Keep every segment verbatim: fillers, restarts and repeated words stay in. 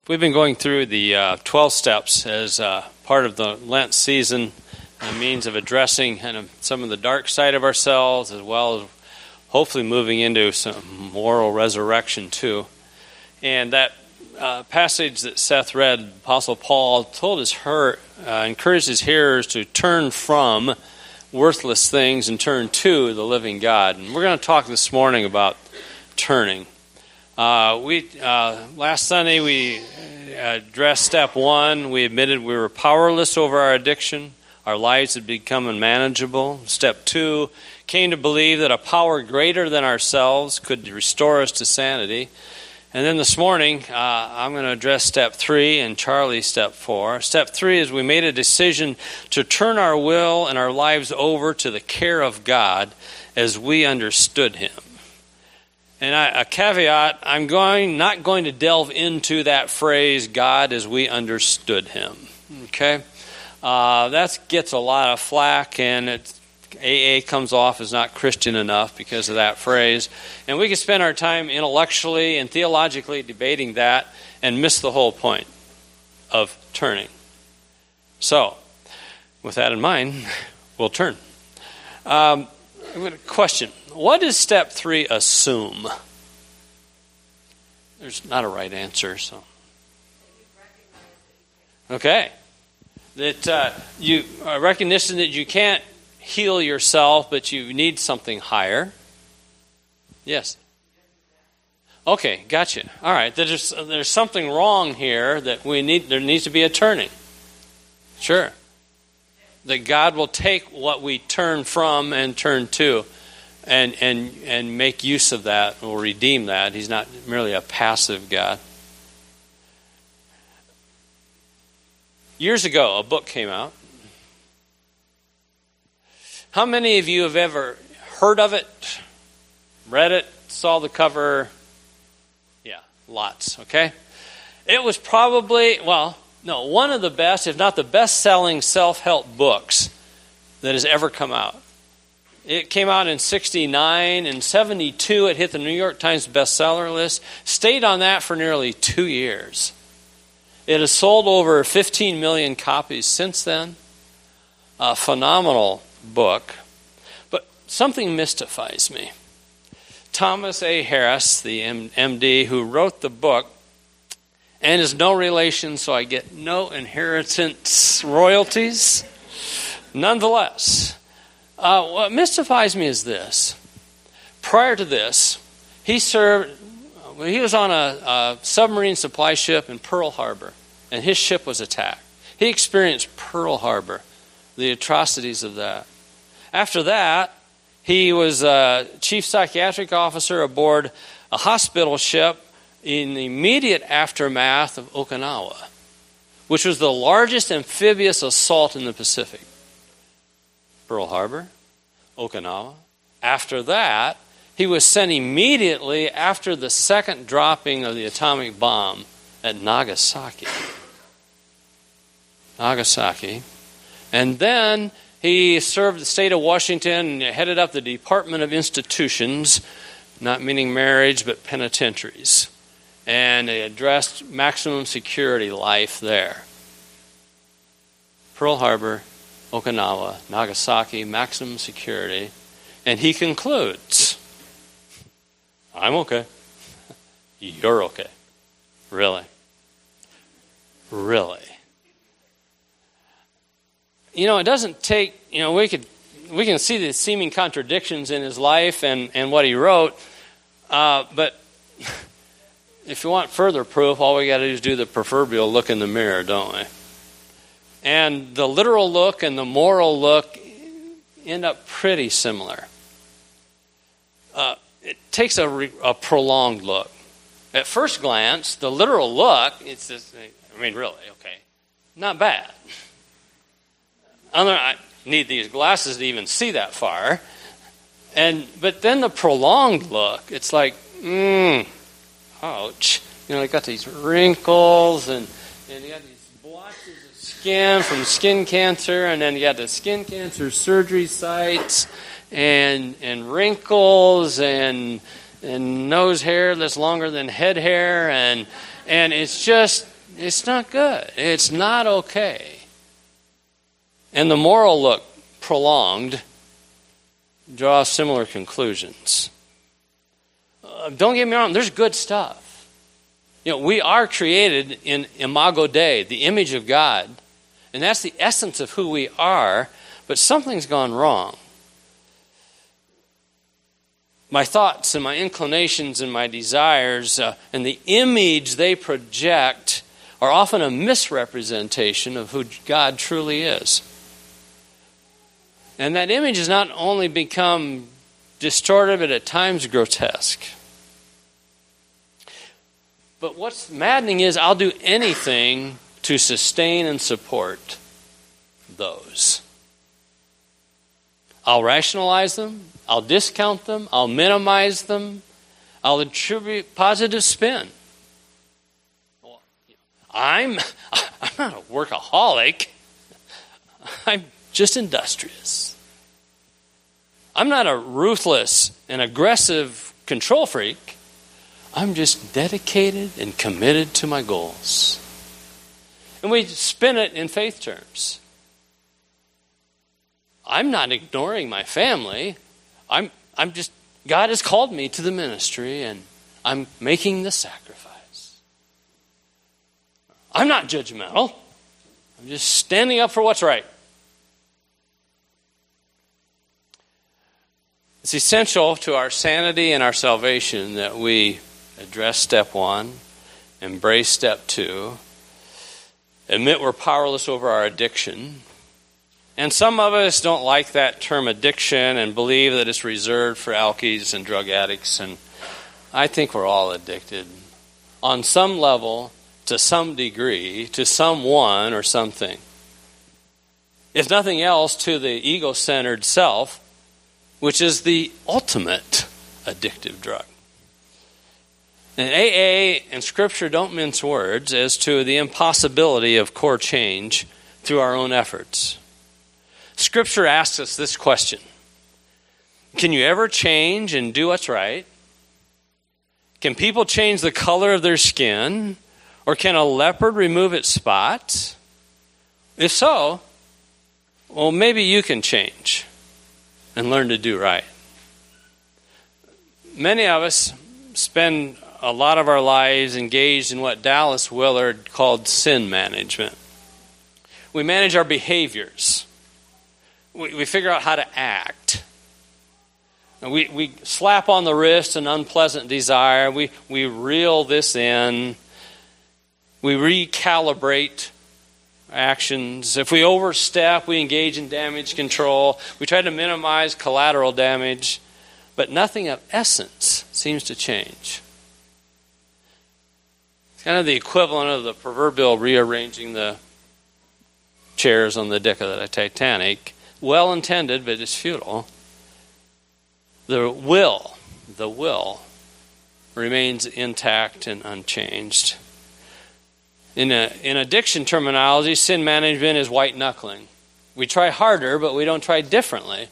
We've been going through the uh, twelve steps as uh, part of the Lent season, a means of addressing kind of some of the dark side of ourselves, as well as hopefully moving into some moral resurrection too. And that uh, passage that Seth read, Apostle Paul told his her, uh, encouraged his hearers to turn from worthless things and turn to the living God. And we're going to talk this morning about turning. Uh, we uh, last Sunday we addressed step one. We admitted we were powerless over our addiction. Our lives had become unmanageable. Step two, came to believe that a power greater than ourselves could restore us to sanity. And then this morning, uh, I'm going to address step three and Charlie step four. Step three is we made a decision to turn our will and our lives over to the care of God as we understood Him. And I, a caveat, I'm going not going to delve into that phrase, God as we understood Him. Okay? Uh, that gets a lot of flack, and it, A A comes off as not Christian enough because of that phrase. And we can spend our time intellectually and theologically debating that and miss the whole point of turning. So, with that in mind, we'll turn. Um, I'm going to question, what does step three assume? There's not a right answer, so. Okay. That uh, you uh, recognition that you can't heal yourself, but you need something higher. Yes. Okay, gotcha. All right. There's there's something wrong here that we need. There needs to be a turning. Sure. That God will take what we turn from and turn to, and and and make use of that, and will redeem that. He's not merely a passive God. Years ago, a book came out. How many of you have ever heard of it, read it, saw the cover? Yeah, lots, okay? It was probably, well, no, one of the best, if not the best-selling self-help books that has ever come out. It came out in sixty-nine. In seventy-two, it hit the New York Times bestseller list. Stayed on that for nearly two years. It has sold over fifteen million copies since then. A phenomenal book. But something mystifies me. Thomas A. Harris, the M D who wrote the book, and is no relation, so I get no inheritance royalties. Nonetheless, uh, what mystifies me is this. Prior to this, he served, he was on a, a submarine supply ship in Pearl Harbor, and his ship was attacked. He experienced Pearl Harbor, the atrocities of that. After that, he was a chief psychiatric officer aboard a hospital ship in the immediate aftermath of Okinawa, which was the largest amphibious assault in the Pacific. Pearl Harbor, Okinawa. After that, he was sent immediately after the second dropping of the atomic bomb at Nagasaki. Nagasaki. And then he served the state of Washington and headed up the Department of Institutions, not meaning marriage, but penitentiaries. And he addressed maximum security life there. Pearl Harbor, Okinawa, Nagasaki, maximum security. And he concludes, I'm okay. You're okay. Really? Really? You know, it doesn't take, you know, we could we can see the seeming contradictions in his life and, and what he wrote, uh, but if you want further proof, all we got to do is do the proverbial look in the mirror, don't we? And the literal look and the moral look end up pretty similar. Uh, it takes a, re, a prolonged look. At first glance, the literal look, it's just, I mean, really, okay, not bad. I need these glasses to even see that far. And but then the prolonged look, it's like, mmm, ouch. You know, I got these wrinkles and, and you got these blotches of skin from skin cancer, and then you got the skin cancer surgery sites and and wrinkles and and nose hair that's longer than head hair, and and it's just It's not good. It's not okay. And the moral look, prolonged, draws similar conclusions. Uh, don't get me wrong, there's good stuff. You know, we are created in Imago Dei, the image of God, and that's the essence of who we are, but something's gone wrong. My thoughts and my inclinations and my desires uh, and the image they project are often a misrepresentation of who God truly is. And that image has not only become distorted, but at times grotesque. But what's maddening is I'll do anything to sustain and support those. I'll rationalize them. I'll discount them. I'll minimize them. I'll attribute positive spin. I'm, I'm not a workaholic. I'm just industrious. I'm not a ruthless and aggressive control freak. I'm just dedicated and committed to my goals. And we spin it in faith terms. I'm not ignoring my family. I'm I'm just, God has called me to the ministry and I'm making the sacrifice. I'm not judgmental. I'm just standing up for what's right. It's essential to our sanity and our salvation that we address step one, embrace step two, admit we're powerless over our addiction. And some of us don't like that term addiction and believe that it's reserved for alkies and drug addicts. And I think we're all addicted on some level, to some degree, to someone or something. If nothing else, to the ego-centered self, which is the ultimate addictive drug. And A A and Scripture don't mince words as to the impossibility of core change through our own efforts. Scripture asks us this question: can you ever change and do what's right? Can people change the color of their skin? Or can a leopard remove its spots? If so, well, maybe you can change and learn to do right. Many of us spend a lot of our lives engaged in what Dallas Willard called sin management. We manage our behaviors. We, we figure out how to act. And we, we slap on the wrist an unpleasant desire. We, we reel this in. We recalibrate actions. If we overstep, we engage in damage control. We try to minimize collateral damage. But nothing of essence seems to change. It's kind of the equivalent of the proverbial rearranging the chairs on the deck of the Titanic. Well intended, but it's futile. The will, the will remains intact and unchanged. In a, in addiction terminology, sin management is white knuckling. We try harder, but we don't try differently.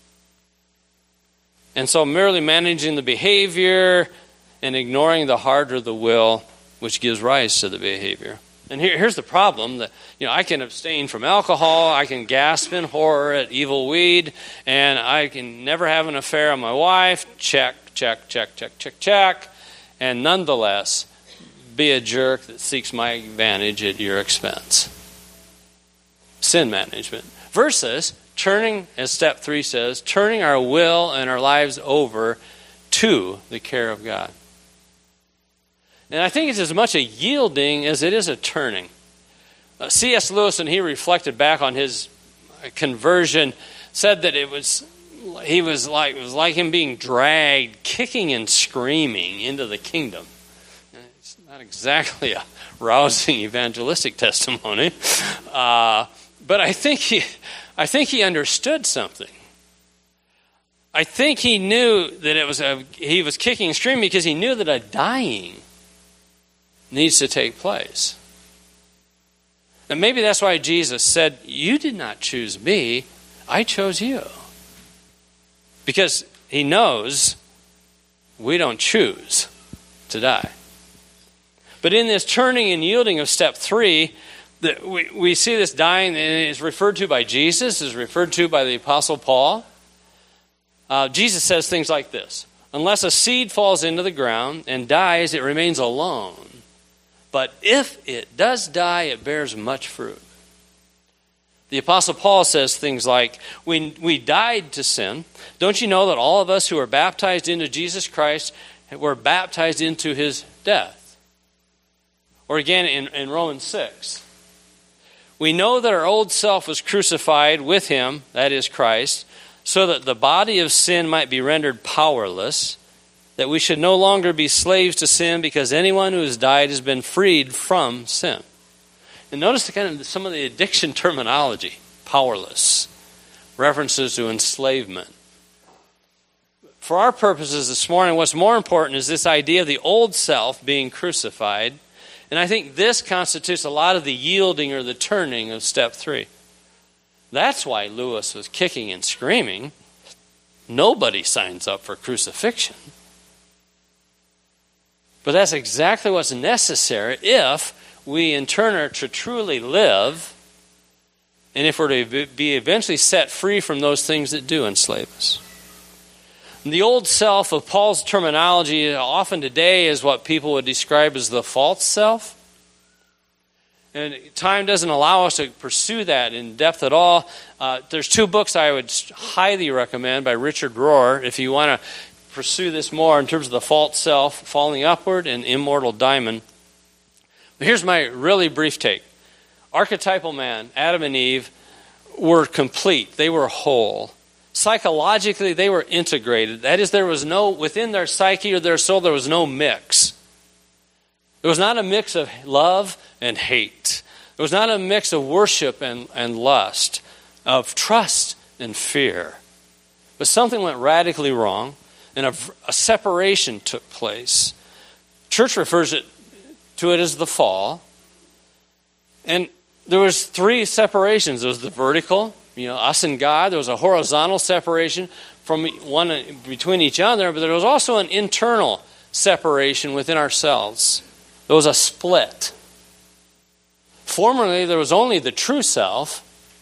And so merely managing the behavior and ignoring the heart or the will, which gives rise to the behavior. And here, here's the problem: that you know, I can abstain from alcohol, I can gasp in horror at evil weed, and I can never have an affair on my wife. Check, check, check, check, check, check. And nonetheless, be a jerk that seeks my advantage at your expense. Sin management. Versus turning, as step three says, turning our will and our lives over to the care of God. And I think it's as much a yielding as it is a turning. Uh, C S Lewis, when he reflected back on his conversion, said that it was he was like it was like him being dragged, kicking and screaming into the kingdom. It's not exactly a rousing evangelistic testimony, uh, but I think he, I think he understood something. I think he knew that it was a, he was kicking and screaming because he knew that a dying needs to take place. And maybe that's why Jesus said, "You did not choose me, I chose you." Because he knows we don't choose to die. But in this turning and yielding of step three, the, we, we see this dying, and it is referred to by Jesus, is referred to by the Apostle Paul. Uh, Jesus says things like this: unless a seed falls into the ground and dies, it remains alone. But if it does die, it bears much fruit. The Apostle Paul says things like, we, we died to sin. Don't you know that all of us who are baptized into Jesus Christ were baptized into his death? Or again in, in Romans six. We know that our old self was crucified with him, that is Christ, so that the body of sin might be rendered powerless, that we should no longer be slaves to sin, because anyone who has died has been freed from sin. And notice the kind of some of the addiction terminology: powerless, references to enslavement. For our purposes this morning, what's more important is this idea of the old self being crucified. And I think this constitutes a lot of the yielding or the turning of step three. That's why Lewis was kicking and screaming. Nobody signs up for crucifixion. But that's exactly what's necessary if we in turn are to truly live, and if we're to be eventually set free from those things that do enslave us. The old self of Paul's terminology often today is what people would describe as the false self. And time doesn't allow us to pursue that in depth at all. Uh, there's two books I would highly recommend by Richard Rohr if you want to pursue this more in terms of the false self, Falling Upward, and Immortal Diamond. But here's my really brief take. Archetypal man, Adam and Eve, were complete. They were whole. Psychologically, they were integrated. That is, there was no, within their psyche or their soul, there was no mix. It was not a mix of love and hate. It was not a mix of worship and, and lust, of trust and fear. But something went radically wrong, and a, a separation took place. Church refers it, to it as the fall. And there was three separations. There was the vertical, you know, us and God. There was a horizontal separation from one between each other, but there was also an internal separation within ourselves. There was a split. Formerly, there was only the true self.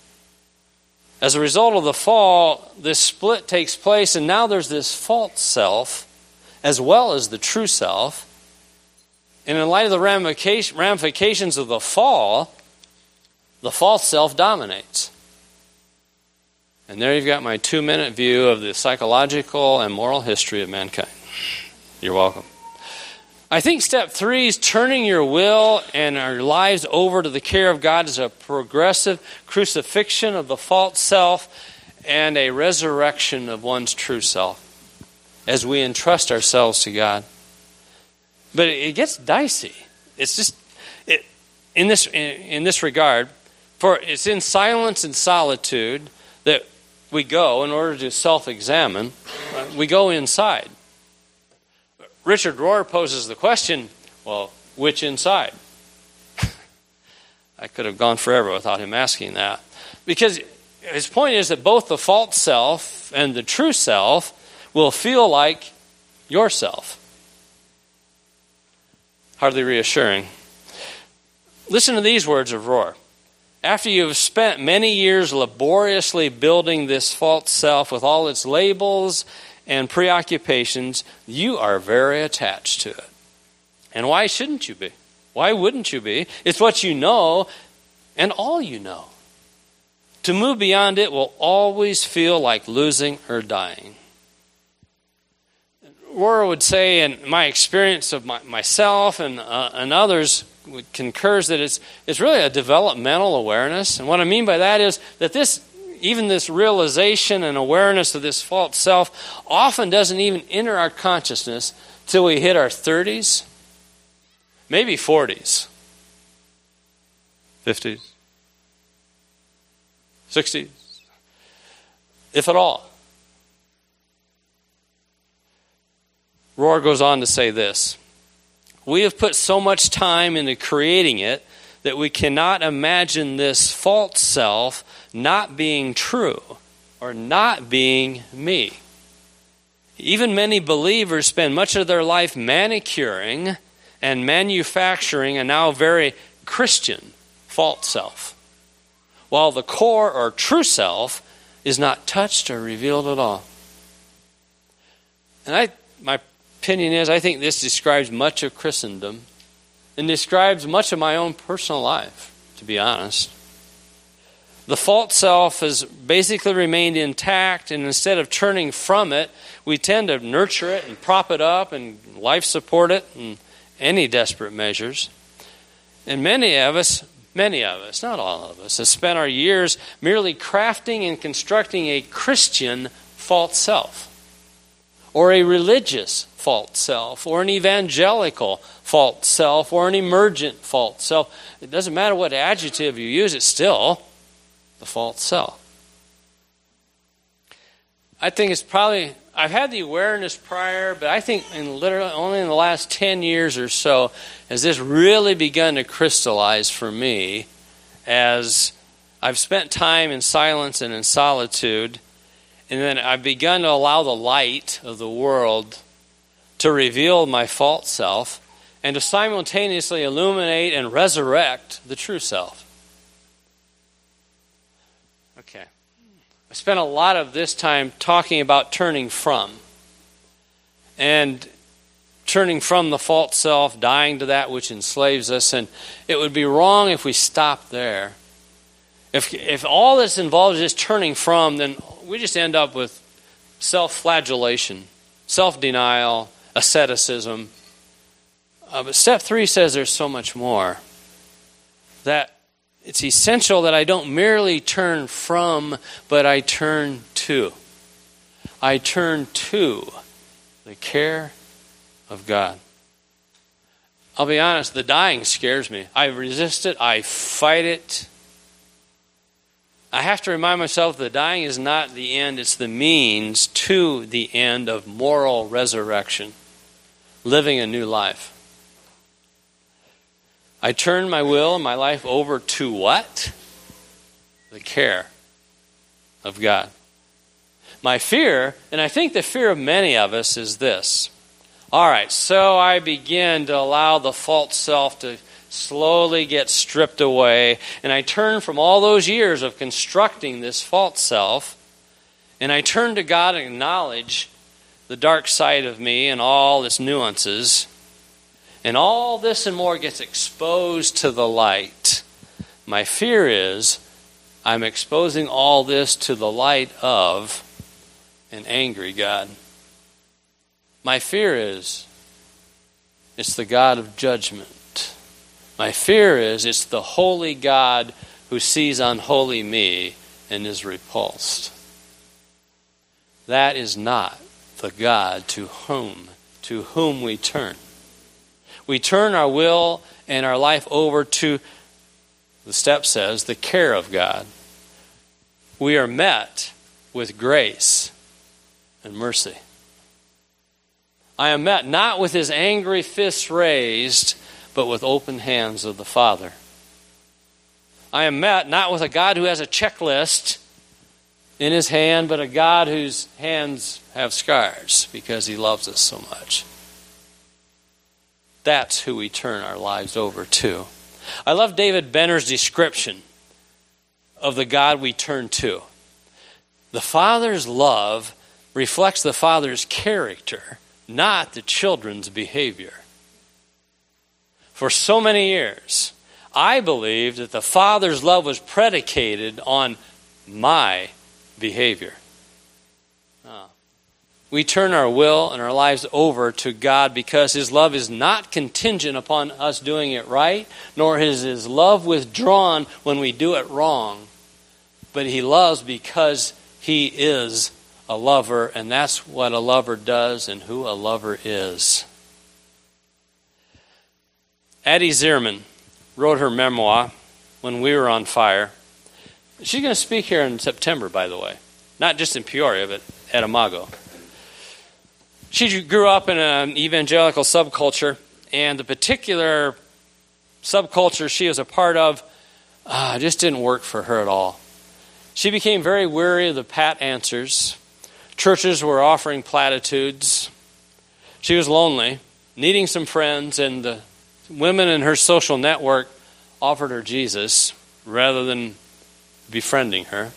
As a result of the fall, this split takes place, and now there's this false self as well as the true self. And in light of the ramifications of the fall, the false self dominates. And there you've got my two-minute view of the psychological and moral history of mankind. You're welcome. I think step three is turning your will and our lives over to the care of God is a progressive crucifixion of the false self and a resurrection of one's true self as we entrust ourselves to God. But it gets dicey. It's just it, in this in, in this regard, for it's in silence and solitude that we go in order to self-examine. We go inside. Richard Rohr poses the question, well, which inside? I could have gone forever without him asking that. Because his point is that both the false self and the true self will feel like yourself. Hardly reassuring. Listen to these words of Rohr. After you have spent many years laboriously building this false self with all its labels and preoccupations, you are very attached to it. And why shouldn't you be? Why wouldn't you be? It's what you know and all you know. To move beyond it will always feel like losing or dying. Rohr would say, and my experience of my, myself and, uh, and others would concurs that it's, it's really a developmental awareness. And what I mean by that is that this even this realization and awareness of this false self often doesn't even enter our consciousness till we hit our thirties, maybe forties, fifties, sixties, if at all. Rohr goes on to say this: we have put so much time into creating it that we cannot imagine this false self not being true or not being me. Even many believers spend much of their life manicuring and manufacturing a now very Christian false self, while the core or true self is not touched or revealed at all. And I, my opinion is, I think this describes much of Christendom and describes much of my own personal life, to be honest. The false self has basically remained intact, and instead of turning from it, we tend to nurture it and prop it up and life support it in any desperate measures. And many of us, many of us, not all of us, have spent our years merely crafting and constructing a Christian false self, or a religious false self, or an evangelical false self, or an emergent false self. It doesn't matter what adjective you use, it's still the false self. I think it's probably, I've had the awareness prior, but I think in literally only in the last ten years or so has this really begun to crystallize for me as I've spent time in silence and in solitude, and then I've begun to allow the light of the world to reveal my false self and to simultaneously illuminate and resurrect the true self. Okay. I spent a lot of this time talking about turning from. And turning from the false self, dying to that which enslaves us. And it would be wrong if we stopped there. If if all that's involved is just turning from, then we just end up with self-flagellation, self-denial, asceticism. Uh, but step three says there's so much more. That it's essential that I don't merely turn from, but I turn to. I turn to the care of God. I'll be honest, the dying scares me. I resist it. I fight it. I have to remind myself that dying is not the end. It's the means to the end of moral resurrection. Living a new life. I turn my will and my life over to what? The care of God. My fear, and I think the fear of many of us is this. All right, so I begin to allow the false self to slowly get stripped away, and I turn from all those years of constructing this false self, and I turn to God and acknowledge the dark side of me and all its nuances. And all this and more gets exposed to the light. My fear is I'm exposing all this to the light of an angry God. My fear is it's the God of judgment. My fear is it's the holy God who sees unholy me and is repulsed. That is not the God to whom, to whom we turn. We turn our will and our life over to, the step says, the care of God. We are met with grace and mercy. I am met not with his angry fists raised, but with open hands of the Father. I am met not with a God who has a checklist in his hand, but a God whose hands have scars because he loves us so much. That's who we turn our lives over to. I love David Benner's description of the God we turn to. The Father's love reflects the Father's character, not the children's behavior. For so many years, I believed that the Father's love was predicated on my behavior. Oh. We turn our will and our lives over to God because his love is not contingent upon us doing it right, nor is his love withdrawn when we do it wrong. But he loves because he is a lover, and that's what a lover does and who a lover is. Addie Zierman wrote her memoir, When We Were on Fire. She's going to speak here in September, by the way. Not just in Peoria, but at Imago. She grew up in an evangelical subculture, and the particular subculture she was a part of uh, just didn't work for her at all. She became very weary of the pat answers. Churches were offering platitudes. She was lonely, needing some friends, and the women in her social network offered her Jesus rather than befriending her.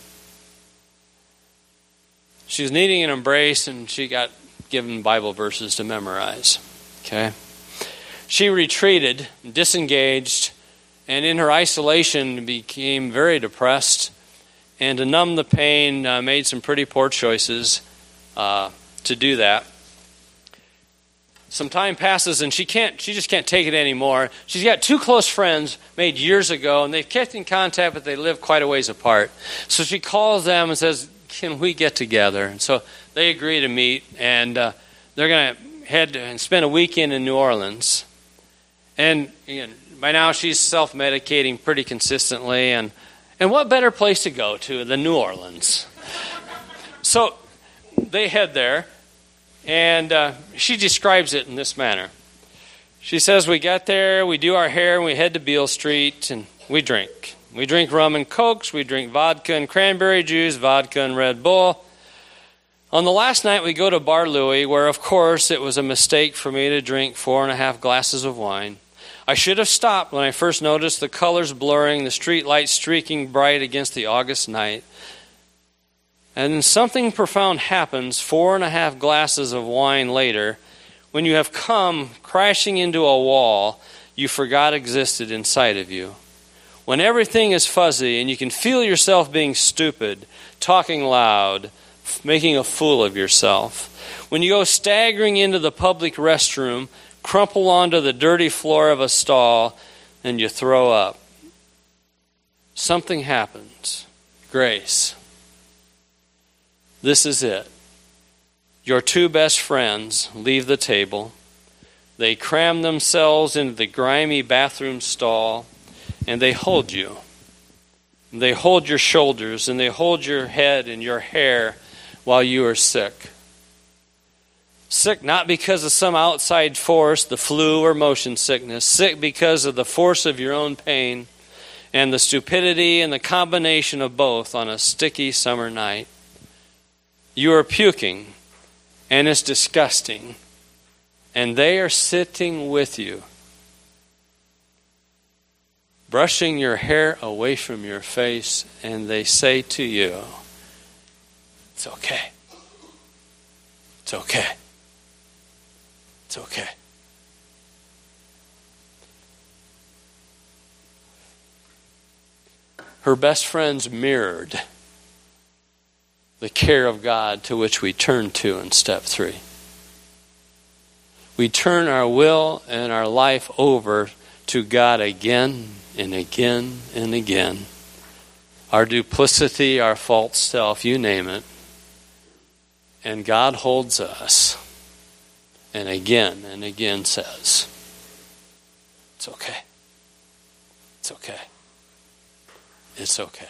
She was needing an embrace, and she got given Bible verses to memorize. Okay? She retreated, disengaged, and in her isolation became very depressed. And to numb the pain, uh, made some pretty poor choices uh, to do that. Some time passes, and she can't. She just can't take it anymore. She's got two close friends made years ago, and they've kept in contact, but they live quite a ways apart. So she calls them and says, "Can we get together?" And so they agree to meet, and uh, they're going to head and spend a weekend in New Orleans. And again, by now she's self-medicating pretty consistently, and and what better place to go to than New Orleans? So they head there. And uh, she describes it in this manner. She says, we got there, we do our hair, and we head to Beale Street, and we drink. We drink rum and cokes, we drink vodka and cranberry juice, vodka and Red Bull. On the last night, we go to Bar Louie, where, of course, it was a mistake for me to drink four and a half glasses of wine. I should have stopped when I first noticed the colors blurring, the street lights streaking bright against the August night. And then something profound happens four and a half glasses of wine later when you have come crashing into a wall you forgot existed inside of you. When everything is fuzzy and you can feel yourself being stupid, talking loud, making a fool of yourself. When you go staggering into the public restroom, crumple onto the dirty floor of a stall, and you throw up. Something happens. Grace. This is it. Your two best friends leave the table. They cram themselves into the grimy bathroom stall, and they hold you. They hold your shoulders, and they hold your head and your hair while you are sick. Sick not because of some outside force, the flu or motion sickness. Sick because of the force of your own pain and the stupidity and the combination of both on a sticky summer night. You are puking, and it's disgusting, and they are sitting with you, brushing your hair away from your face, and they say to you, it's okay. It's okay. It's okay. Her best friends mirrored the care of God to which we turn to in step three. We turn our will and our life over to God again and again and again. Our duplicity, our false self, you name it. And God holds us and again and again says, it's okay. It's okay. It's okay.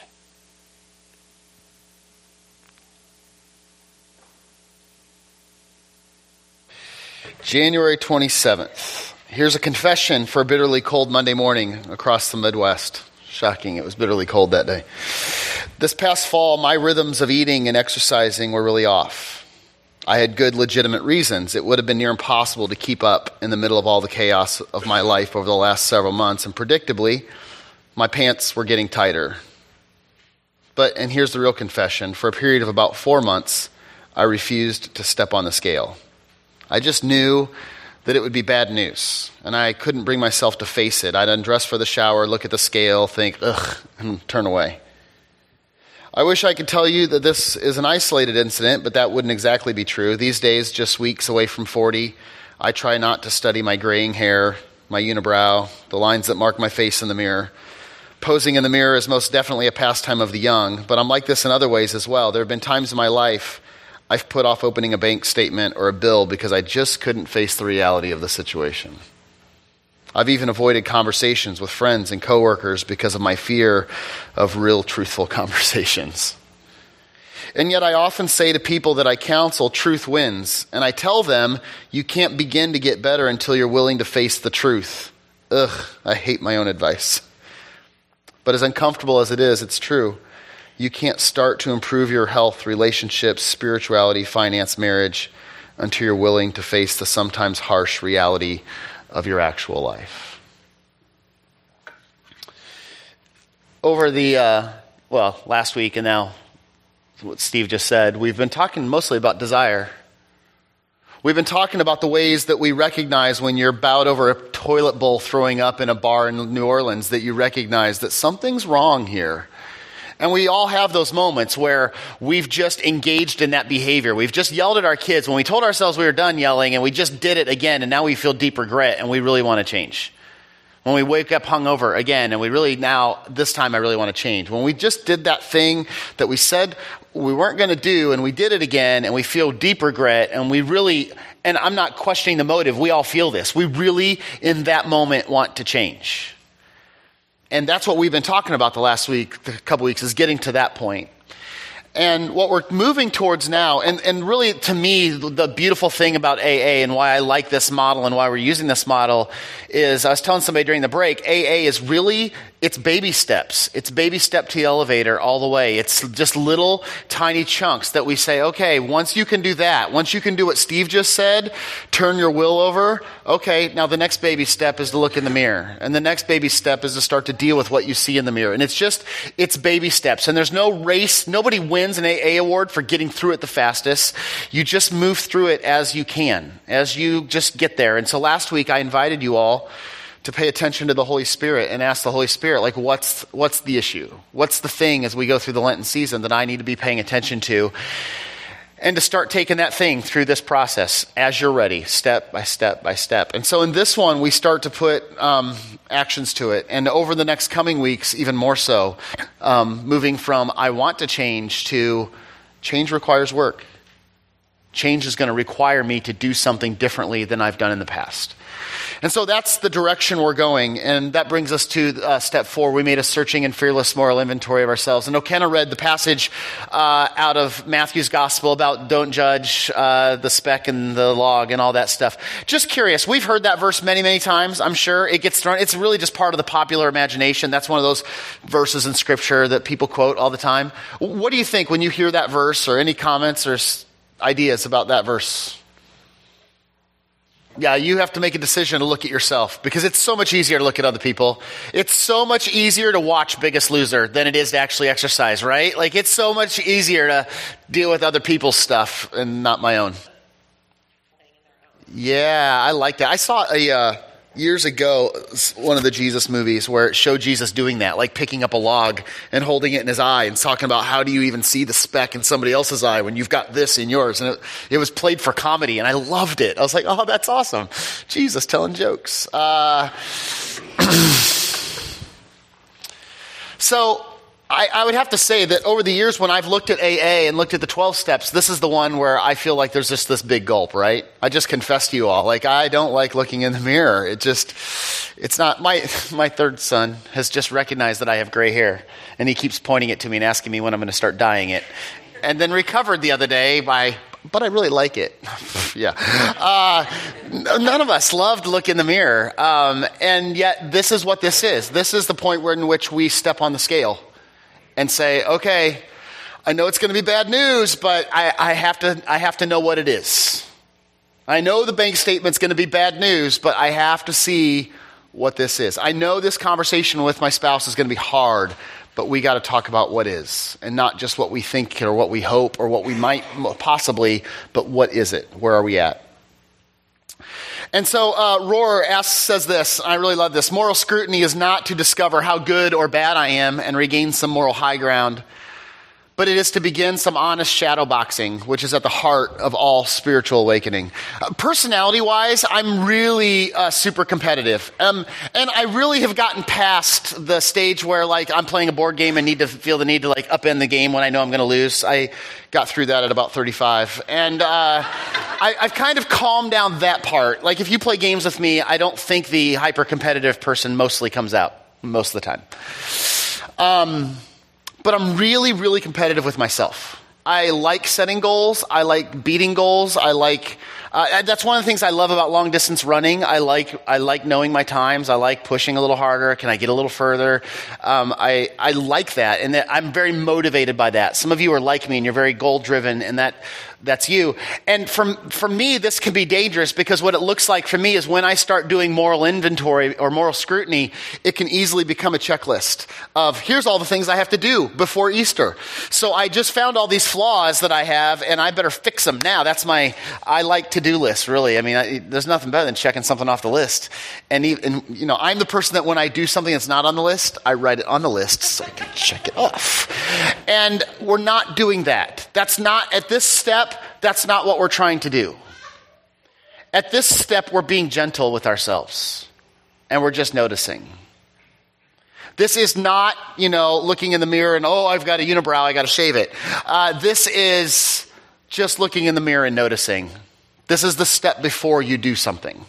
January twenty-seventh. Here's a confession for a bitterly cold Monday morning across the Midwest. Shocking, it was bitterly cold that day. This past fall, my rhythms of eating and exercising were really off. I had good, legitimate reasons. It would have been near impossible to keep up in the middle of all the chaos of my life over the last several months, and predictably, my pants were getting tighter. But, and here's the real confession, for a period of about four months, I refused to step on the scale. I just knew that it would be bad news, and I couldn't bring myself to face it. I'd undress for the shower, look at the scale, think, ugh, and turn away. I wish I could tell you that this is an isolated incident, but that wouldn't exactly be true. These days, just weeks away from forty, I try not to study my graying hair, my unibrow, the lines that mark my face in the mirror. Posing in the mirror is most definitely a pastime of the young, but I'm like this in other ways as well. There have been times in my life I've put off opening a bank statement or a bill because I just couldn't face the reality of the situation. I've even avoided conversations with friends and coworkers because of my fear of real, truthful conversations. And yet I often say to people that I counsel, truth wins. And I tell them, you can't begin to get better until you're willing to face the truth. Ugh, I hate my own advice. But as uncomfortable as it is, it's true. You can't start to improve your health, relationships, spirituality, finance, marriage until you're willing to face the sometimes harsh reality of your actual life. over the, uh, well, last week and now what Steve just said, we've been talking mostly about desire. We've been talking about the ways that we recognize when you're bowed over a toilet bowl throwing up in a bar in New Orleans, that you recognize that something's wrong here. And we all have those moments where we've just engaged in that behavior. We've just yelled at our kids when we told ourselves we were done yelling, and we just did it again, and now we feel deep regret and we really want to change. When we wake up hungover again, and we really now, this time I really want to change. When we just did that thing that we said we weren't going to do, and we did it again, and we feel deep regret, and we really, and I'm not questioning the motive, we all feel this. We really, in that moment, want to change. And that's what we've been talking about the last week, the couple weeks, is getting to that point. And what we're moving towards now, and, and really to me, the beautiful thing about A A and why I like this model and why we're using this model is, I was telling somebody during the break, A A is really, it's baby steps. It's baby step to the elevator all the way. It's just little tiny chunks that we say, okay, once you can do that, once you can do what Steve just said, turn your will over, okay, now the next baby step is to look in the mirror. And the next baby step is to start to deal with what you see in the mirror. And it's just, it's baby steps. And there's no race, nobody wins an A A award for getting through it the fastest. You just move through it as you can, as you just get there. And so last week I invited you all to pay attention to the Holy Spirit and ask the Holy Spirit, like, what's what's the issue? What's the thing as we go through the Lenten season that I need to be paying attention to? And to start taking that thing through this process as you're ready, step by step by step. And so in this one, we start to put um, actions to it. And over the next coming weeks, even more so, um, moving from I want to change to change requires work. Change is going to require me to do something differently than I've done in the past. And so that's the direction we're going. And that brings us to uh, step four. We made a searching and fearless moral inventory of ourselves. And O'Kenna read the passage uh, out of Matthew's gospel about don't judge uh, the speck and the log and all that stuff. Just curious, we've heard that verse many, many times, I'm sure. It gets thrown. It's really just part of the popular imagination. That's one of those verses in Scripture that people quote all the time. What do you think when you hear that verse, or any comments or ideas about that verse? Yeah, you have to make a decision to look at yourself, because it's so much easier to look at other people. It's so much easier to watch Biggest Loser than it is to actually exercise, right? Like, it's so much easier to deal with other people's stuff and not my own. Yeah, I like that. I saw a uh, years ago one of the Jesus movies where it showed Jesus doing that, like picking up a log and holding it in his eye and talking about how do you even see the speck in somebody else's eye when you've got this in yours. And it, it was played for comedy, and I loved it. I was like, oh, that's awesome. Jesus telling jokes. Uh, so I, I would have to say that over the years when I've looked at A A and looked at the twelve steps, this is the one where I feel like there's just this big gulp, right? I just confessed to you all, like, I don't like looking in the mirror. It just, it's not, my my third son has just recognized that I have gray hair, and he keeps pointing it to me and asking me when I'm going to start dyeing it. And then recovered the other day by, but I really like it. yeah. Uh, none of us love to look in the mirror. Um, and yet this is what this is. This is the point where in which we step on the scale and say, okay, I know it's going to be bad news, but I, I have to I have to know what it is. I know the bank statement's going to be bad news, but I have to see what this is. I know this conversation with my spouse is going to be hard, but we got to talk about what is, and not just what we think or what we hope or what we might possibly, but what is it? Where are we at? And so uh, Rohr asks, says this, I really love this. Moral scrutiny is not to discover how good or bad I am and regain some moral high ground, but it is to begin some honest shadow boxing, which is at the heart of all spiritual awakening. Uh, personality-wise, I'm really uh, super competitive. Um, and I really have gotten past the stage where, like, I'm playing a board game and need to feel the need to, like, upend the game when I know I'm going to lose. I got through that at about thirty-five. And uh, I, I've kind of calmed down that part. Like, if you play games with me, I don't think the hyper-competitive person mostly comes out most of the time. Um... But I'm really, really competitive with myself. I like setting goals. I like beating goals. I like Uh, that's one of the things I love about long distance running. I like I like knowing my times. I like pushing a little harder. Can I get a little further? Um, I I like that, and that I'm very motivated by that. Some of you are like me, and you're very goal driven, and that that's you. And for for me, this can be dangerous because what it looks like for me is when I start doing moral inventory or moral scrutiny, it can easily become a checklist of here's all the things I have to do before Easter. So I just found all these flaws that I have, and I better fix them now. That's my I like to-do list, really. I mean, I, there's nothing better than checking something off the list. And, even, you know, I'm the person that when I do something that's not on the list, I write it on the list so I can check it off. And we're not doing that. That's not, at this step, that's not what we're trying to do. At this step, we're being gentle with ourselves. And we're just noticing. This is not, you know, looking in the mirror and, oh, I've got a unibrow, I got to shave it. Uh, this is just looking in the mirror and noticing. This is the step before you do something.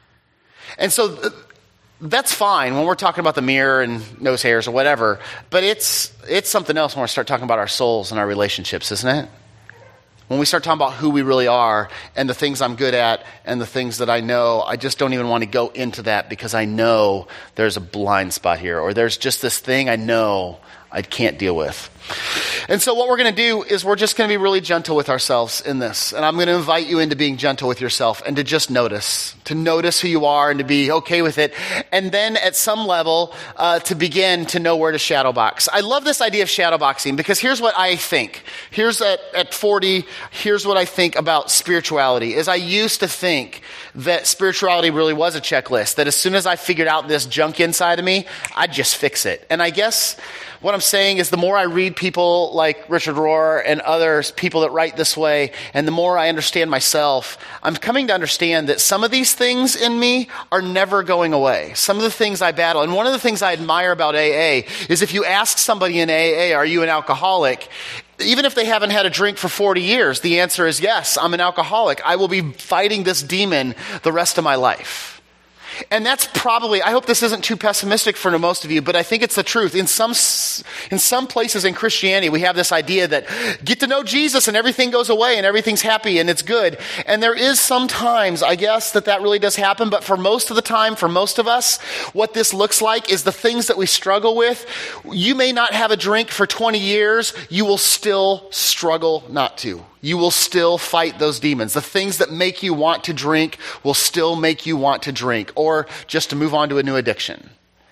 And so th- that's fine when we're talking about the mirror and nose hairs or whatever, but it's it's something else when we start talking about our souls and our relationships, isn't it? When we start talking about who we really are and the things I'm good at and the things that I know, I just don't even want to go into that because I know there's a blind spot here, or there's just this thing I know I can't deal with. And so what we're going to do is we're just going to be really gentle with ourselves in this. And I'm going to invite you into being gentle with yourself and to just notice, to notice who you are and to be okay with it. And then at some level, uh, to begin to know where to shadow box. I love this idea of shadow boxing because here's what I think. Here's at, at forty, here's what I think about spirituality is I used to think that spirituality really was a checklist, that as soon as I figured out this junk inside of me, I'd just fix it. And I guess what I'm saying is the more I read people like Richard Rohr and others, people that write this way, and the more I understand myself, I'm coming to understand that some of these things in me are never going away. Some of the things I battle, and one of the things I admire about A A is if you ask somebody in A A, are you an alcoholic? Even if they haven't had a drink for forty years, the answer is yes, I'm an alcoholic. I will be fighting this demon the rest of my life. And that's probably, I hope this isn't too pessimistic for most of you, but I think it's the truth. In some in some places in Christianity, we have this idea that get to know Jesus and everything goes away and everything's happy and it's good. And there is sometimes, I guess, that that really does happen. But for most of the time, for most of us, what this looks like is the things that we struggle with. You may not have a drink for twenty years. You will still struggle not to. You will still fight those demons. The things that make you want to drink will still make you want to drink, or just to move on to a new addiction.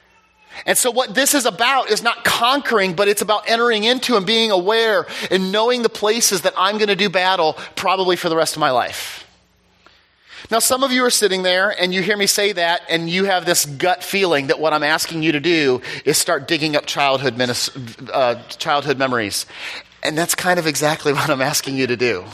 And so what this is about is not conquering, but it's about entering into and being aware and knowing the places that I'm going to do battle probably for the rest of my life. Now, some of you are sitting there and you hear me say that and you have this gut feeling that what I'm asking you to do is start digging up childhood, uh, childhood memories. And that's kind of exactly what I'm asking you to do.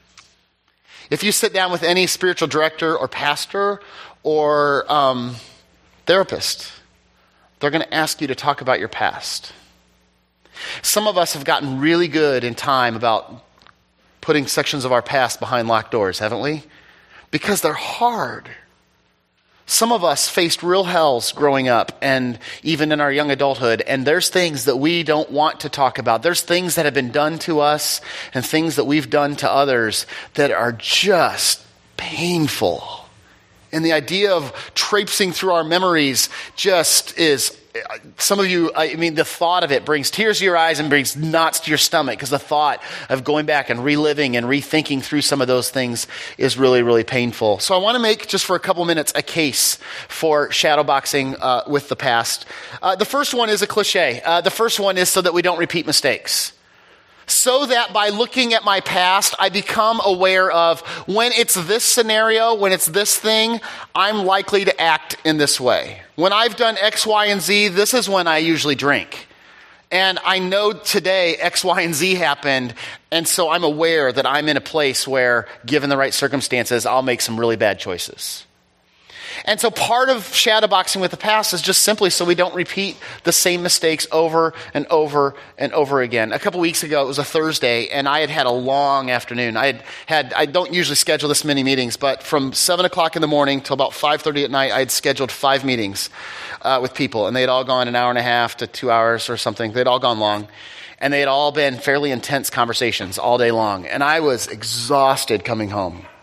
If you sit down with any spiritual director or pastor or um, therapist, they're going to ask you to talk about your past. Some of us have gotten really good in time about putting sections of our past behind locked doors, haven't we? Because they're hard. Some of us faced real hells growing up and even in our young adulthood, and there's things that we don't want to talk about. There's things that have been done to us and things that we've done to others that are just painful. And the idea of traipsing through our memories just is, some of you, I mean, the thought of it brings tears to your eyes and brings knots to your stomach because the thought of going back and reliving and rethinking through some of those things is really, really painful. So I want to make, just for a couple minutes, a case for shadowboxing uh, with the past. Uh, the first one is a cliche. Uh, the first one is so that we don't repeat mistakes. So that by looking at my past, I become aware of when it's this scenario, when it's this thing, I'm likely to act in this way. When I've done X, Y, and Z, this is when I usually drink. And I know today X, Y, and Z happened, and so I'm aware that I'm in a place where, given the right circumstances, I'll make some really bad choices. And so part of shadowboxing with the past is just simply so we don't repeat the same mistakes over and over and over again. A couple weeks ago, it was a Thursday, and I had had a long afternoon. I had had, I don't usually schedule this many meetings, but from seven o'clock in the morning till about five thirty at night, I had scheduled five meetings uh, with people, and they had all gone an hour and a half to two hours or something. They'd all gone long. And they had all been fairly intense conversations all day long. And I was exhausted coming home.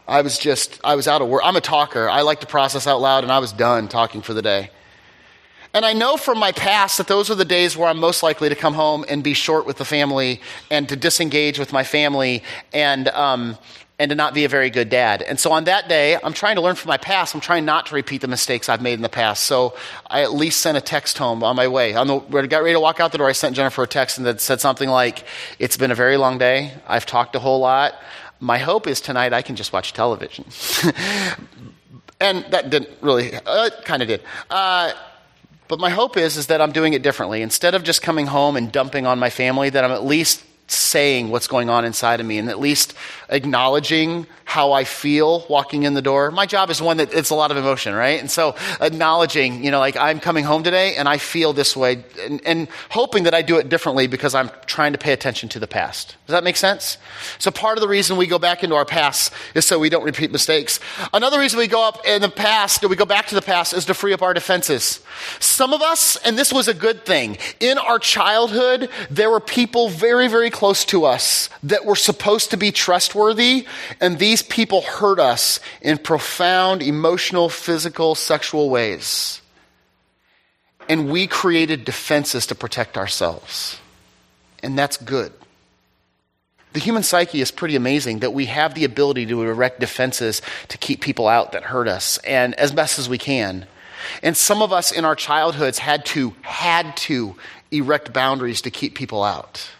I was just, I was out of work. I'm a talker. I like to process out loud, and I was done talking for the day. And I know from my past that those are the days where I'm most likely to come home and be short with the family and to disengage with my family and um, and to not be a very good dad. And so on that day, I'm trying to learn from my past. I'm trying not to repeat the mistakes I've made in the past. So I at least sent a text home on my way. On the, when I got ready to walk out the door, I sent Jennifer a text and that said something like, "It's been a very long day. I've talked a whole lot. My hope is tonight I can just watch television." And that didn't really, uh, it kind of did. Uh, But my hope is, is that I'm doing it differently. Instead of just coming home and dumping on my family, that I'm at least saying what's going on inside of me and at least acknowledging how I feel walking in the door. My job is one that it's a lot of emotion, right? And so acknowledging, you know, like I'm coming home today and I feel this way and, and hoping that I do it differently because I'm trying to pay attention to the past. Does that make sense? So part of the reason we go back into our past is so we don't repeat mistakes. Another reason we go up in the past, or we go back to the past, is to free up our defenses. Some of us, and this was a good thing, in our childhood, there were people very, very close to us that were supposed to be trustworthy, and these people hurt us in profound emotional, physical, sexual ways. And we created defenses to protect ourselves. And that's good. The human psyche is pretty amazing that we have the ability to erect defenses to keep people out that hurt us, and as best as we can. And some of us in our childhoods had to, had to erect boundaries to keep people out.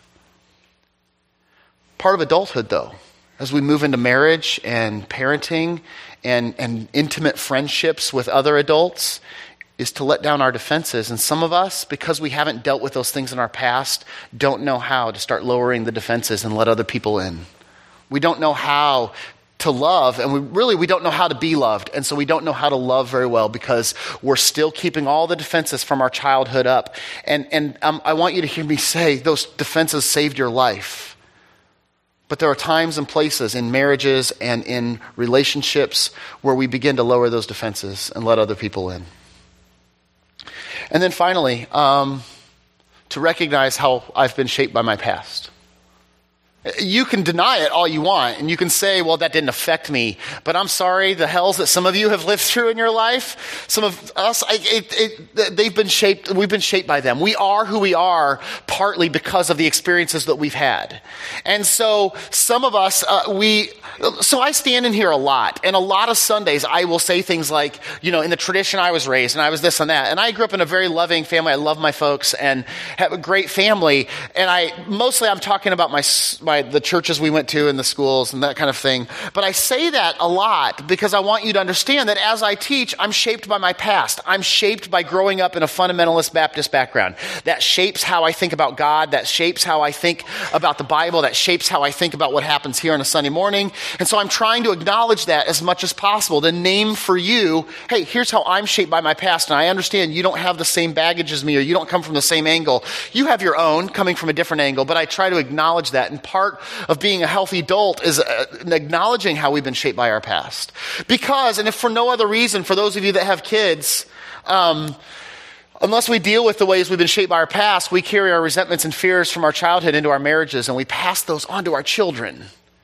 Part of adulthood, though, as we move into marriage and parenting and, and intimate friendships with other adults, is to let down our defenses. And some of us, because we haven't dealt with those things in our past, don't know how to start lowering the defenses and let other people in. We don't know how to love, and we really, we don't know how to be loved. And so we don't know how to love very well because we're still keeping all the defenses from our childhood up. And, and um, I want you to hear me say those defenses saved your life. But there are times and places in marriages and in relationships where we begin to lower those defenses and let other people in. And then finally, um, to recognize how I've been shaped by my past. You can deny it all you want, and you can say, well, that didn't affect me. But I'm sorry, the hells that some of you have lived through in your life, some of us, I, it, it, they've been shaped, we've been shaped by them. We are who we are partly because of the experiences that we've had. And so some of us, uh, we, so I stand in here a lot, and a lot of Sundays I will say things like, you know, in the tradition I was raised, and I was this and that. And I grew up in a very loving family. I love my folks and have a great family. And I, mostly I'm talking about my, my the churches we went to and the schools and that kind of thing. But I say that a lot because I want you to understand that as I teach, I'm shaped by my past. I'm shaped by growing up in a fundamentalist Baptist background. That shapes how I think about God. That shapes how I think about the Bible. That shapes how I think about what happens here on a Sunday morning. And so I'm trying to acknowledge that as much as possible, to name for you, hey, here's how I'm shaped by my past. And I understand you don't have the same baggage as me, or you don't come from the same angle. You have your own coming from a different angle, but I try to acknowledge that. And part of being a healthy adult is uh, acknowledging how we've been shaped by our past. Because, and if for no other reason, for those of you that have kids, um, unless we deal with the ways we've been shaped by our past, we carry our resentments and fears from our childhood into our marriages, and we pass those on to our children.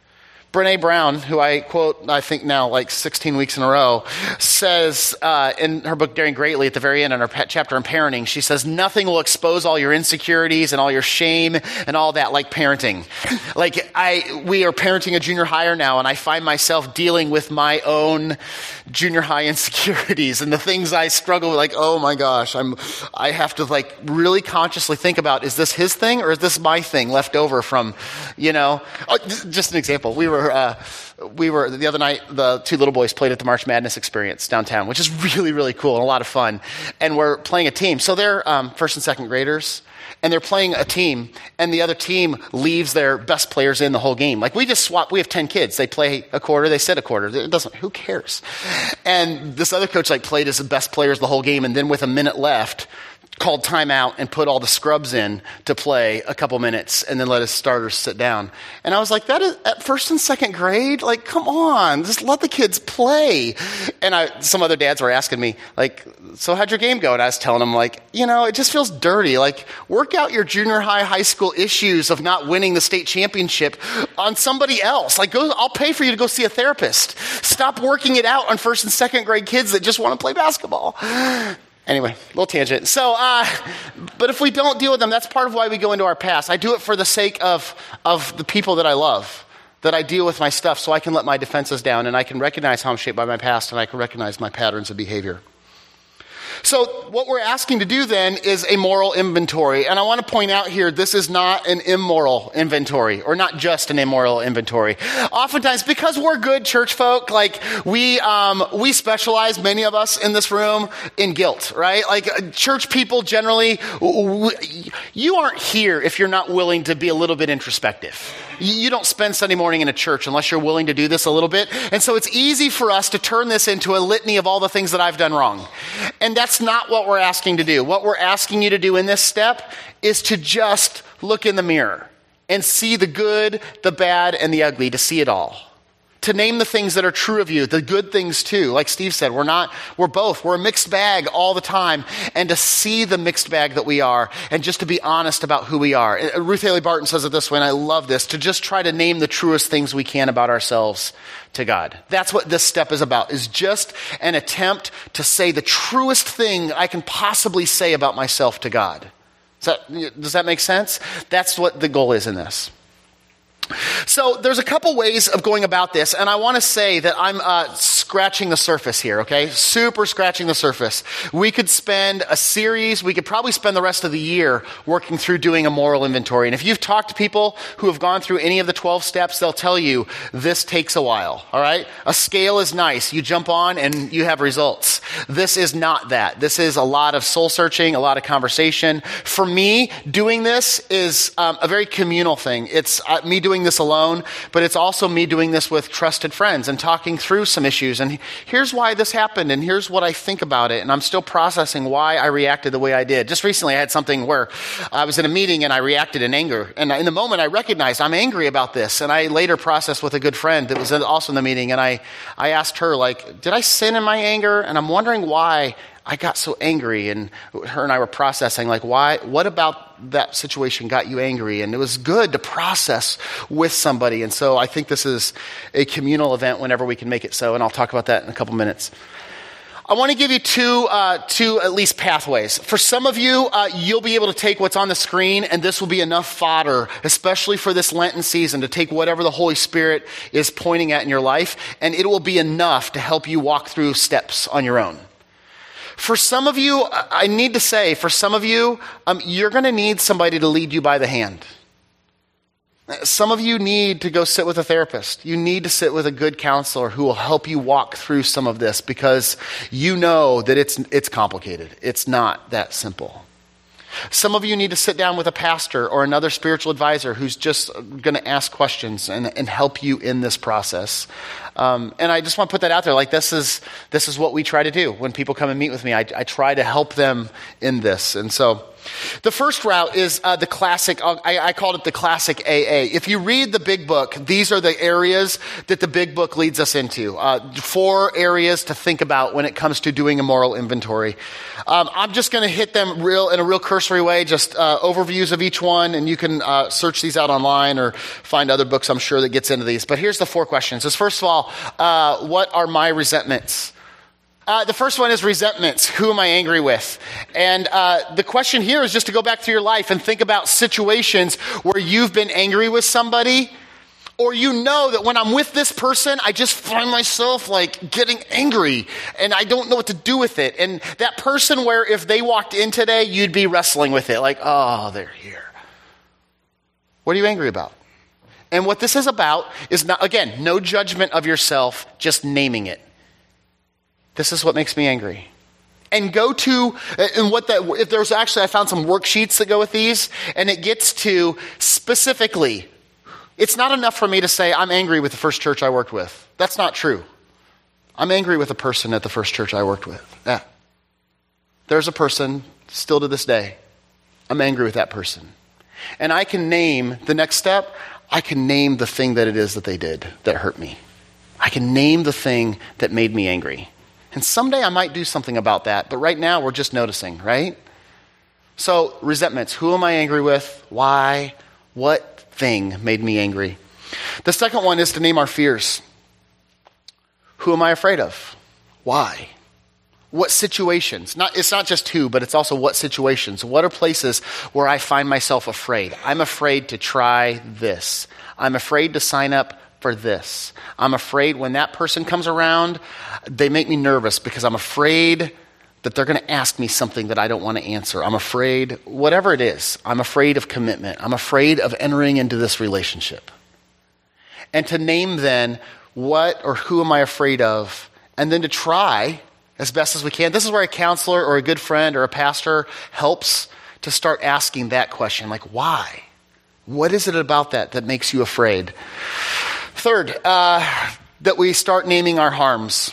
Brene Brown, who I quote, I think now like sixteen weeks in a row, says uh, in her book, Daring Greatly, at the very end in her pa- chapter on parenting, she says, nothing will expose all your insecurities and all your shame and all that like parenting. Like I, we are parenting a junior higher now, and I find myself dealing with my own junior high insecurities and the things I struggle with, like, oh my gosh, I'm, I have to like really consciously think about, is this his thing or is this my thing left over from, you know, oh, just an example. We were Uh, we were, the other night, the two little boys played at the March Madness experience downtown, which is really, really cool and a lot of fun. And we're playing a team. So they're um, first and second graders, and they're playing a team, and the other team leaves their best players in the whole game. Like, we just swap, we have ten kids. They play a quarter, they sit a quarter. It doesn't, who cares? And this other coach, like, played his best players the whole game, and then with a minute left, called timeout and put all the scrubs in to play a couple minutes and then let his starters sit down. And I was like, that is at first and second grade? Like, come on, just let the kids play. And I, some other dads were asking me, like, so how'd your game go? And I was telling them, like, you know, it just feels dirty. Like, work out your junior high, high school issues of not winning the state championship on somebody else. Like, go, I'll pay for you to go see a therapist. Stop working it out on first and second grade kids that just want to play basketball. Anyway, little tangent. So, uh, but if we don't deal with them, that's part of why we go into our past. I do it for the sake of, of the people that I love, that I deal with my stuff so I can let my defenses down and I can recognize how I'm shaped by my past and I can recognize my patterns of behavior. So what we're asking to do then is a moral inventory. And I want to point out here, this is not an immoral inventory, or not just an immoral inventory. Oftentimes, because we're good church folk, like we um, we specialize, many of us in this room, in guilt, right? Like church people generally, you aren't here if you're not willing to be a little bit introspective. You don't spend Sunday morning in a church unless you're willing to do this a little bit. And so it's easy for us to turn this into a litany of all the things that I've done wrong. And that's not what we're asking to do. What we're asking you to do in this step is to just look in the mirror and see the good, the bad, and the ugly, to see it all. To name the things that are true of you, the good things too. Like Steve said, we're not, we're both, we're a mixed bag all the time. And to see the mixed bag that we are, and just to be honest about who we are. Ruth Haley Barton says it this way, and I love this, to just try to name the truest things we can about ourselves to God. That's what this step is about, is just an attempt to say the truest thing I can possibly say about myself to God. Does that, does that make sense? That's what the goal is in this. So there's a couple ways of going about this, and I want to say that I'm uh, scratching the surface here, okay? Super scratching the surface. We could spend a series, we could probably spend the rest of the year working through doing a moral inventory. And if you've talked to people who have gone through any of the twelve steps, they'll tell you this takes a while, all right? A scale is nice. You jump on and you have results. This is not that. This is a lot of soul searching, a lot of conversation. For me, doing this is um, a very communal thing. It's uh, me doing this alone, but it's also me doing this with trusted friends and talking through some issues. And here's why this happened, and here's what I think about it. And I'm still processing why I reacted the way I did. Just recently, I had something where I was in a meeting and I reacted in anger. And in the moment, I recognized I'm angry about this. And I later processed with a good friend that was also in the meeting. And I, I asked her, like, did I sin in my anger? And I'm wondering why I got so angry. And her and I were processing, like, why, what about that situation got you angry? And it was good to process with somebody. And so I think this is a communal event whenever we can make it so. And I'll talk about that in a couple minutes. I want to give you two, uh, two at least pathways. For some of you, uh, you'll be able to take what's on the screen, and this will be enough fodder, especially for this Lenten season, to take whatever the Holy Spirit is pointing at in your life, and it will be enough to help you walk through steps on your own. For some of you, I need to say, for some of you, um, you're going to need somebody to lead you by the hand. Some of you need to go sit with a therapist. You need to sit with a good counselor who will help you walk through some of this, because you know that it's it's complicated. It's not that simple. Some of you need to sit down with a pastor or another spiritual advisor who's just going to ask questions and, and help you in this process. Um, and I just want to put that out there. Like, this is this is what we try to do when people come and meet with me. I, I try to help them in this. And so the first route is uh, the classic, I, I called it the classic A A. If you read the big book, these are the areas that the big book leads us into. Uh, four areas to think about when it comes to doing a moral inventory. Um, I'm just going to hit them real in a real cursory way, just uh, overviews of each one, and you can uh, search these out online or find other books, I'm sure, that gets into these. But here's the four questions. Is first of all, uh, what are my resentments? Uh, the first one is resentments. Who am I angry with? And uh, the question here is just to go back through your life and think about situations where you've been angry with somebody, or you know that when I'm with this person, I just find myself like getting angry and I don't know what to do with it. And that person where if they walked in today, you'd be wrestling with it. Like, oh, they're here. What are you angry about? And what this is about is not, again, no judgment of yourself, just naming it. This is what makes me angry. And go to, and what that, if there's actually, I found some worksheets that go with these, and it gets to specifically, it's not enough for me to say, I'm angry with the first church I worked with. That's not true. I'm angry with a person at the first church I worked with. Yeah. There's a person still to this day. I'm angry with that person. And I can name the next step. I can name the thing that it is that they did that hurt me. I can name the thing that made me angry. And someday I might do something about that, but right now we're just noticing, right? So resentments, who am I angry with? Why? What thing made me angry? The second one is to name our fears. Who am I afraid of? Why? What situations? Not, it's not just who, but it's also what situations. What are places where I find myself afraid? I'm afraid to try this. I'm afraid to sign up for this. I'm afraid when that person comes around, they make me nervous because I'm afraid that they're going to ask me something that I don't want to answer. I'm afraid, whatever it is, I'm afraid of commitment. I'm afraid of entering into this relationship. And to name then what or who am I afraid of, and then to try as best as we can. This is where a counselor or a good friend or a pastor helps to start asking that question, like why? What is it about that that makes you afraid? Third, uh, that we start naming our harms.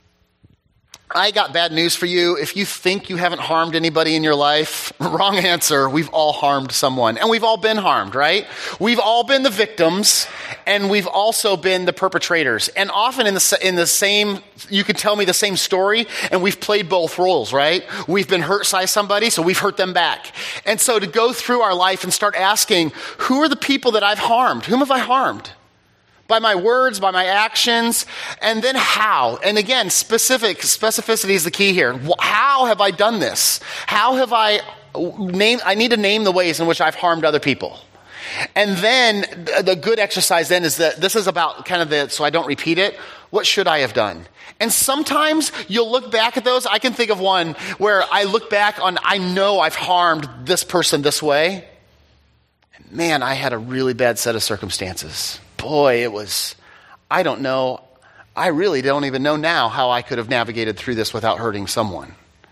I got bad news for you. If you think you haven't harmed anybody in your life, wrong answer. We've all harmed someone. And we've all been harmed, right? We've all been the victims, and we've also been the perpetrators. And often in the in the same, you could tell me the same story, and we've played both roles, right? We've been hurt by somebody, so we've hurt them back. And so to go through our life and start asking, who are the people that I've harmed? Whom have I harmed? By my words, by my actions, and then how. And again, specific specificity is the key here. How have I done this? How have I named? I need to name the ways in which I've harmed other people. And then the good exercise then is that this is about kind of the, so I don't repeat it, what should I have done? And sometimes you'll look back at those. I can think of one where I look back on, I know I've harmed this person this way. And man, I had a really bad set of circumstances. Boy, it was, I don't know, I really don't even know now how I could have navigated through this without hurting someone.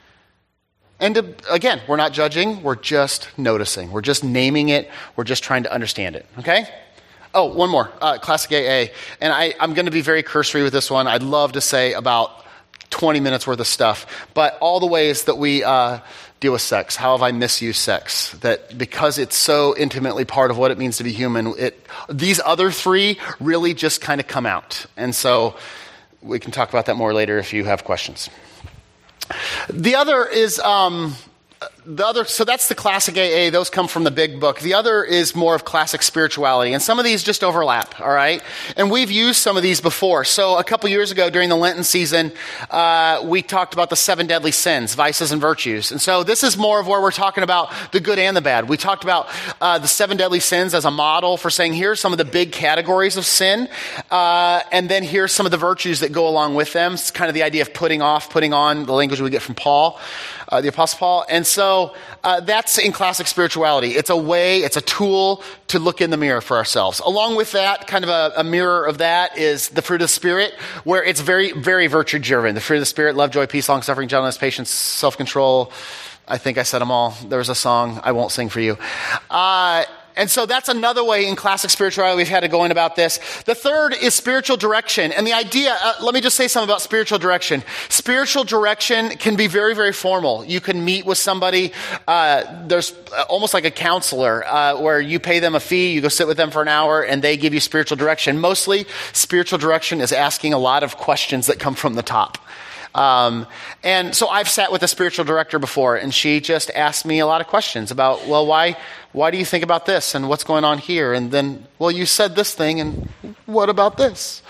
And to, again, we're not judging, we're just noticing. We're just naming it, we're just trying to understand it, okay? Oh, one more, uh, Classic A A. And I, I'm going to be very cursory with this one. I'd love to say about twenty minutes worth of stuff. But all the ways that we uh, deal with sex. How have I misused sex? That because it's so intimately part of what it means to be human, it these other three really just kind of come out. And so we can talk about that more later if you have questions. The other is... Um, The other, so that's the classic A A. Those come from the big book. The other is more of classic spirituality. And some of these just overlap, all right? And we've used some of these before. So a couple years ago during the Lenten season, uh, we talked about the seven deadly sins, vices and virtues. And so this is more of where we're talking about the good and the bad. We talked about uh, the seven deadly sins as a model for saying, here's some of the big categories of sin. Uh, and then here's some of the virtues that go along with them. It's kind of the idea of putting off, putting on, the language we get from Paul. Uh, the Apostle Paul. And so uh, that's in classic spirituality. It's a way, it's a tool to look in the mirror for ourselves. Along with that, kind of a, a mirror of that is the fruit of the Spirit, where it's very, very virtue-driven. The fruit of the Spirit, love, joy, peace, long-suffering, gentleness, patience, self-control. I think I said them all. There was a song I won't sing for you. Uh And so that's another way in classic spirituality we've had to go in about this. The third is spiritual direction. And the idea, uh, let me just say something about spiritual direction. Spiritual direction can be very, very formal. You can meet with somebody. Uh, there's almost like a counselor uh, where you pay them a fee, you go sit with them for an hour, and they give you spiritual direction. Mostly, spiritual direction is asking a lot of questions that come from the top. Um, and so I've sat with a spiritual director before, and she just asked me a lot of questions about, well, why, why do you think about this, and what's going on here? And then, well, you said this thing, and what about this?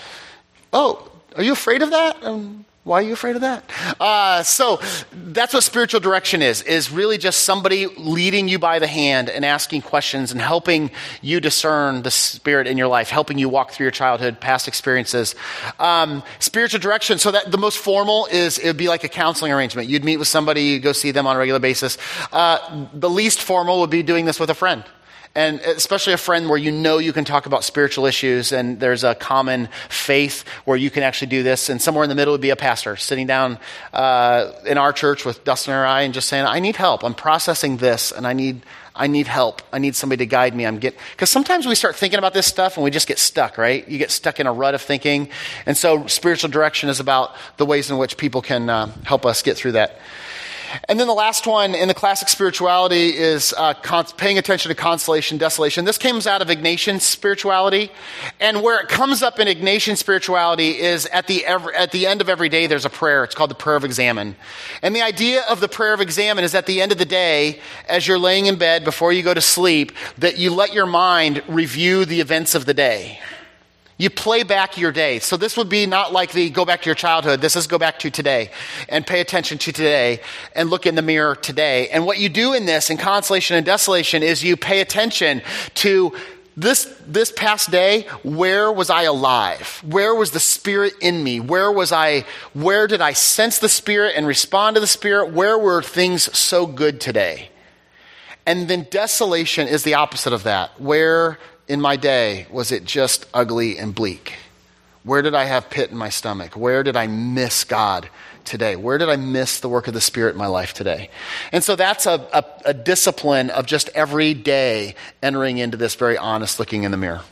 Oh, are you afraid of that? Um, why are you afraid of that? Uh, so that's what spiritual direction is, is really just somebody leading you by the hand and asking questions and helping you discern the Spirit in your life, helping you walk through your childhood, past experiences. Um, spiritual direction, so that the most formal is, it would be like a counseling arrangement. You'd meet with somebody, you'd go see them on a regular basis. Uh, the least formal would be doing this with a friend. And especially a friend where you know you can talk about spiritual issues and there's a common faith where you can actually do this. And somewhere in the middle would be a pastor sitting down uh, in our church with Dustin or I and just saying, I need help. I'm processing this and I need I need help. I need somebody to guide me. I'm get because sometimes we start thinking about this stuff and we just get stuck, right? You get stuck in a rut of thinking. And so spiritual direction is about the ways in which people can uh, help us get through that. And then the last one in the classic spirituality is uh, con- paying attention to consolation, desolation. This comes out of Ignatian spirituality. And where it comes up in Ignatian spirituality is at the every, at the end of every day, there's a prayer. It's called the prayer of examen. And the idea of the prayer of examen is at the end of the day, as you're laying in bed before you go to sleep, that you let your mind review the events of the day. You play back your day. So this would be not like the go back to your childhood. This is go back to today and pay attention to today and look in the mirror today. And what you do in this, in consolation and desolation, is you pay attention to this, this past day. Where was I alive? Where was the Spirit in me? Where was I, where did I sense the Spirit and respond to the Spirit? Where were things so good today? And then desolation is the opposite of that. Where in my day was it just ugly and bleak? Where did I have pit in my stomach? Where did I miss God today? Where did I miss the work of the Spirit in my life today? And so that's a, a, a discipline of just every day entering into this very honest looking in the mirror.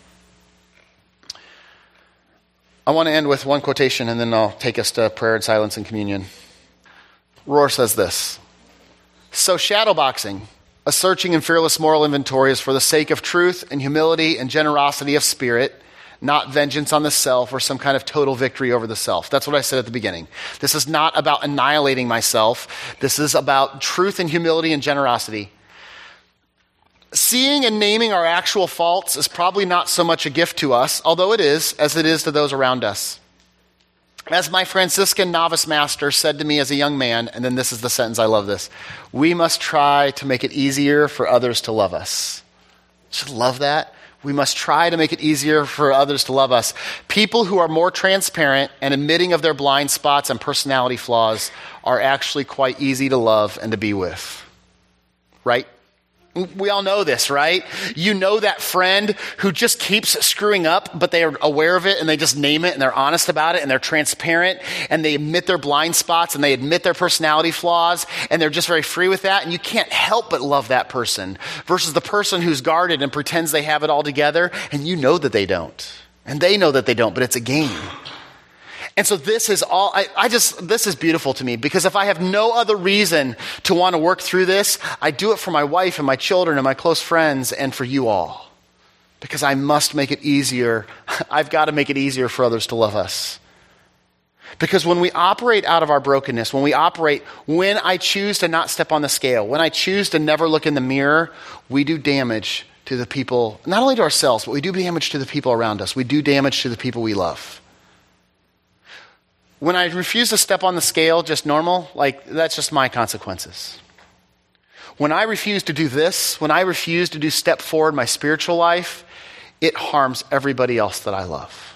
I want to end with one quotation, and then I'll take us to prayer and silence and communion. Rohr says this: "So shadowboxing, a searching and fearless moral inventory, is for the sake of truth and humility and generosity of spirit, not vengeance on the self or some kind of total victory over the self." That's what I said at the beginning. This is not about annihilating myself. This is about truth and humility and generosity. Seeing and naming our actual faults is probably not so much a gift to us, although it is, as it is to those around us. As my Franciscan novice master said to me as a young man, and then this is the sentence, I love this: "We must try to make it easier for others to love us." Just love that. We must try to make it easier for others to love us. People who are more transparent and admitting of their blind spots and personality flaws are actually quite easy to love and to be with. Right? We all know this, right? You know that friend who just keeps screwing up, but they are aware of it and they just name it and they're honest about it and they're transparent and they admit their blind spots and they admit their personality flaws and they're just very free with that, and you can't help but love that person versus the person who's guarded and pretends they have it all together and you know that they don't. And they know that they don't, but it's a game. And so this is all, I, I just, this is beautiful to me, because if I have no other reason to want to work through this, I do it for my wife and my children and my close friends and for you all. Because I must make it easier. I've got to make it easier for others to love us. Because when we operate out of our brokenness, when we operate, when I choose to not step on the scale, when I choose to never look in the mirror, we do damage to the people, not only to ourselves, but we do damage to the people around us. We do damage to the people we love. When I refuse to step on the scale just normal, like that's just my consequences. When I refuse to do this, when I refuse to do step forward in my spiritual life, it harms everybody else that I love.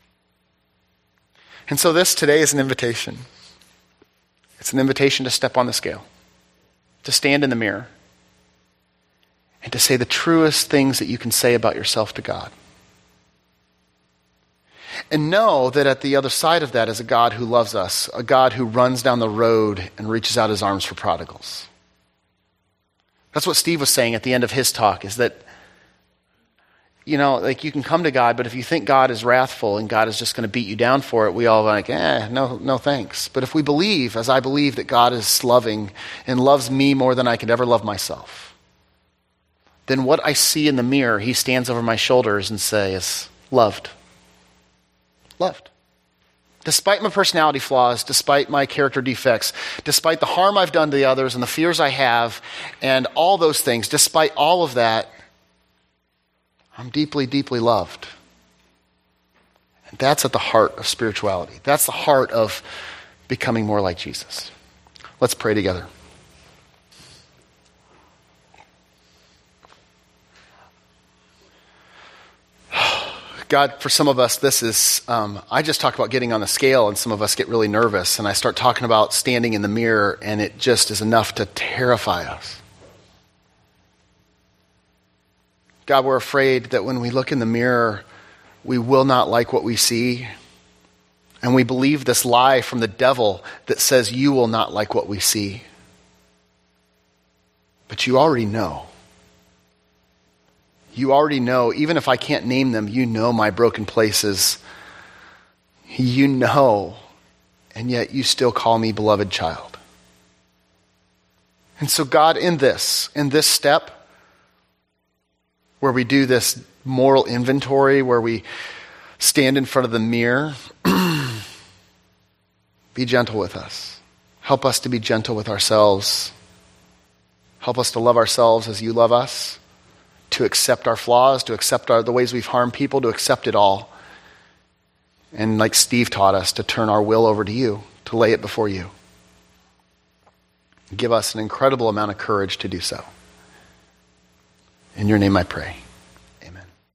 And so this today is an invitation. It's an invitation to step on the scale, to stand in the mirror, and to say the truest things that you can say about yourself to God. And know that at the other side of that is a God who loves us, a God who runs down the road and reaches out his arms for prodigals. That's what Steve was saying at the end of his talk, is that, you know, like you can come to God, but if you think God is wrathful and God is just going to beat you down for it, we all like, eh, no, no thanks. But if we believe, as I believe, that God is loving and loves me more than I could ever love myself, then what I see in the mirror, he stands over my shoulders and says, loved. Loved. Despite my personality flaws, despite my character defects, despite the harm I've done to the others and the fears I have and all those things, despite all of that, I'm deeply, deeply loved. And that's at the heart of spirituality. That's the heart of becoming more like Jesus. Let's pray together. God, for some of us, this is, um, I just talk about getting on the scale and some of us get really nervous, and I start talking about standing in the mirror and it just is enough to terrify us. God, we're afraid that when we look in the mirror, we will not like what we see. And we believe this lie from the devil that says you will not like what we see. But you already know. You already know, even if I can't name them, you know my broken places. You know, and yet you still call me beloved child. And so God, in this, in this step, where we do this moral inventory, where we stand in front of the mirror, be gentle with us. Help us to be gentle with ourselves. Help us to love ourselves as you love us, to accept our flaws, to accept our, the ways we've harmed people, to accept it all. And like Steve taught us, to turn our will over to you, to lay it before you. Give us an incredible amount of courage to do so. In your name I pray.